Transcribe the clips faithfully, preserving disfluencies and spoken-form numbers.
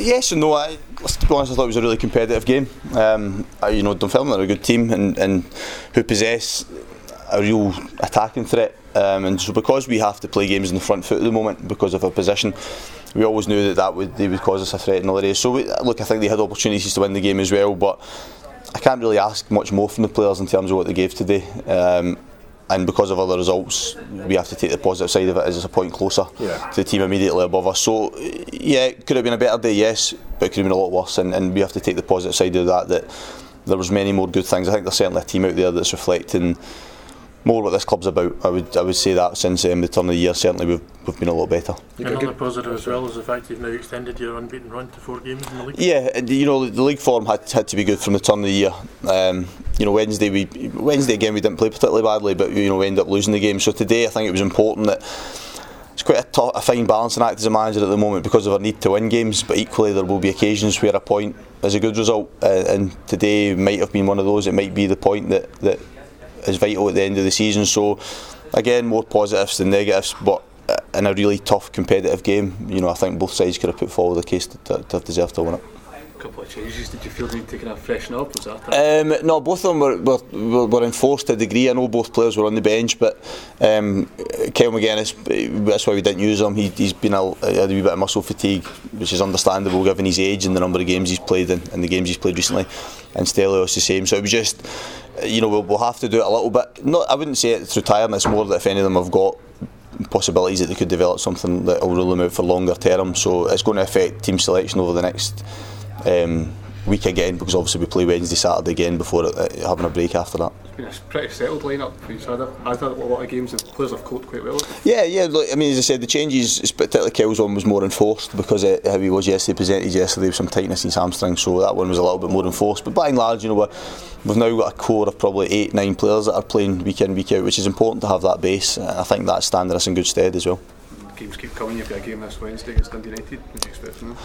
yes and no. I, to be honest, I thought it was a really competitive game. Um, I, you know, Dunfermline are a good team and, and who possess a real attacking threat. Um, and so because we have to play games in the front foot at the moment because of our position, we always knew that, that would they would cause us a threat in all areas. So we, look, I think they had opportunities to win the game as well, but I can't really ask much more from the players in terms of what they gave today. Um, and because of other results, we have to take the positive side of it as it's a point closer yeah. to the team immediately above us. So yeah, it could have been a better day, yes, but it could have been a lot worse, and, and we have to take the positive side of that, that there was many more good things. I think there's certainly a team out there that's reflecting more what this club's about. I would I would say that since um, the turn of the year, certainly we've we've been a lot better. Another positive as well is the fact you've now extended your unbeaten run to four games in the league. Yeah, and you know the league form had had to be good from the turn of the year. Um, you know Wednesday we Wednesday again we didn't play particularly badly, but you know we ended up losing the game. So today I think it was important that it's quite a, tough, a fine balancing act as a manager at the moment because of our need to win games, but equally there will be occasions where a point is a good result, uh, and today might have been one of those. It might be the point that that. is vital at the end of the season. So again, more positives than negatives, but in a really tough competitive game, you know, I think both sides could have put forward a case to, to, to have deserved to win it. A couple of changes, did you feel they taken a freshen up? Was that um, no, both of them were, were, were enforced to a degree. I know both players were on the bench, but um, Kyle McGuinness, that's why we didn't use him. He, he's been a, a wee bit of muscle fatigue, which is understandable given his age and the number of games he's played in, and the games he's played recently. And Stelios the same. So it was just, you know, we'll, we'll have to do it a little bit. Not, I wouldn't say it's through tiredness, more that if any of them have got possibilities that they could develop something that will rule them out for longer term. So it's going to affect team selection over the next um, week again, because obviously we play Wednesday, Saturday again before uh, having a break after that. It's been a pretty settled lineup for each other. I thought a lot of games the players have coped quite well. Yeah, yeah. Look, I mean, as I said, the changes, particularly Kyle's one, was more enforced because of how he was yesterday, presented yesterday with some tightness in his hamstring, so that one was a little bit more enforced. But by and large, you know, we're, we've now got a core of probably eight, nine players that are playing week in, week out, which is important to have that base. I think that's standing us in good stead as well. Games keep coming. You've got a game this Wednesday against Dundee United. What do you expect from them?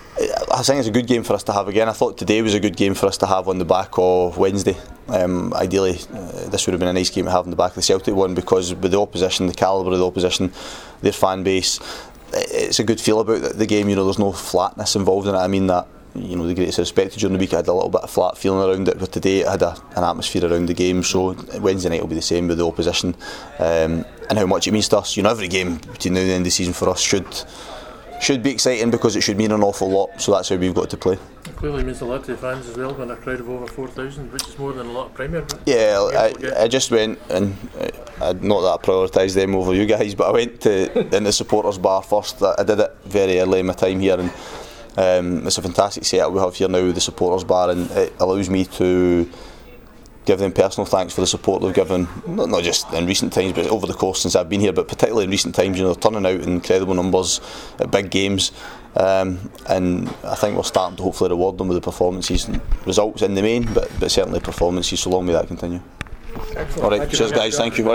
I think it's a good game for us to have again. I thought today was a good game for us to have on the back of Wednesday. Um, ideally, uh, this would have been a nice game to have on the back of the Celtic one, because with the opposition, the calibre of the opposition, their fan base, it's a good feel about the, the game. You know, there's no flatness involved in it. I mean that. You know, the greatest respect during the week, I had a little bit of flat feeling around it, but today it had a, an atmosphere around the game. So Wednesday night will be the same with the opposition, um, and how much it means to us. You know, every game between now and the end of the season for us should. should be exciting, because it should mean an awful lot, so that's how we've got to play. It clearly means a lot to the fans as well, when a crowd of over four thousand, which is more than a lot of Premier. Yeah, I, I just went, and uh, not that I prioritised them over you guys, but I went to in the supporters bar first. I did it very early in my time here, and um, it's a fantastic setup we have here now with the supporters bar, and it allows me to give them personal thanks for the support they've given, not, not just in recent times but over the course since I've been here, but particularly in recent times. You know, they're turning out in incredible numbers at big games, um, and I think we're starting to hopefully reward them with the performances and results in the main, but, but certainly performances, so long may that continue. Excellent. Alright, cheers guys, thank you.